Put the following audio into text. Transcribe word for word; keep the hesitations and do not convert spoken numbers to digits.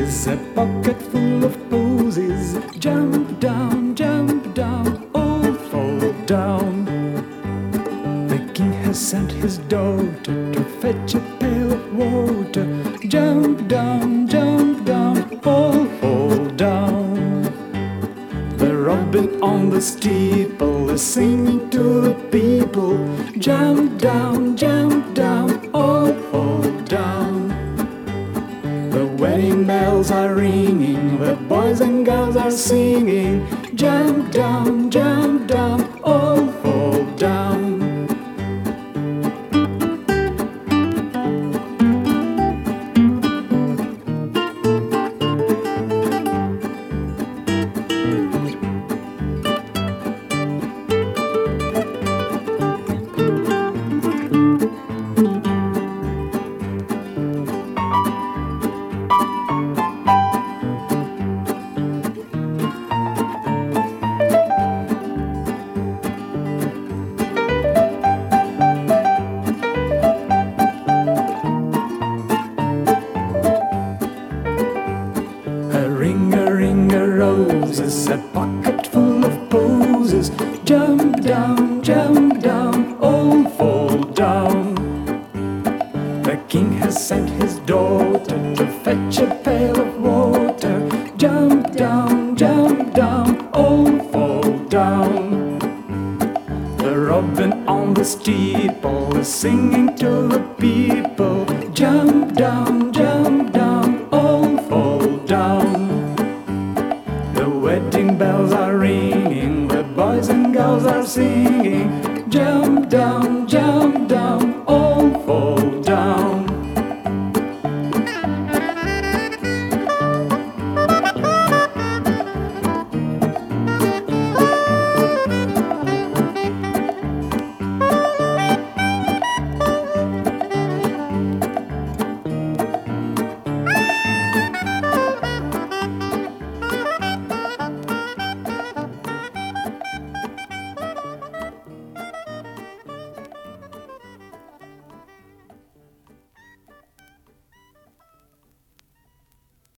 is a pocket full of posies. Jump down, jump down, all fall down. The king has sent his daughter to fetch a pail of water. Jump down, jump down, all fall down. The robin on the steeple is singing to the people. Jump down, jump down, all fall down. The wedding bells are ringing, the boys and girls are singing. Jump down, jump down, all fall down. Roses, a pocket full of posies. Jump down, jump down, all fall down. The king has sent his daughter to fetch a pail of water. Jump down, jump down, all fall down. The robin on the steeple is singing to the people. Jump down, jump down, all fall down. The wedding bells are ringing, the boys and girls are singing. Jump down, jump down,